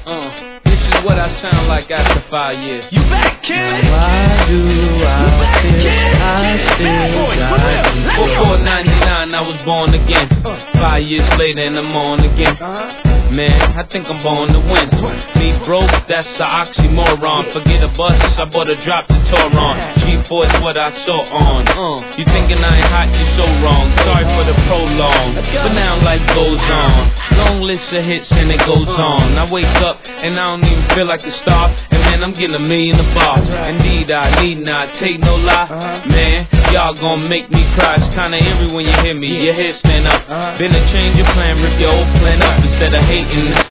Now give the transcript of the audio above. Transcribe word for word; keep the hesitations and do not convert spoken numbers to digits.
Uh, this is what I sound like after five years. You back, kid? Why do I still, I still got you? Before ninety-nine, I was born again. Five years later, and I'm on again. Man, I think I'm born to win. Me broke, that's the oxymoron. Forget a bus, I bought a drop to Toron. G four is what I saw on. Uh, you thinking I ain't hot, you so wrong. Sorry for the prolong, but now life goes on. Long list of hits and it goes on. I wake up and I don't even feel like a star. And man, I'm getting a million a bar. Indeed, I need not take no lie. Man, y'all gon' make me cry. It's kinda eerie when you hear me, your head stand up. Been a change of plan, rip your old plan up instead of hating.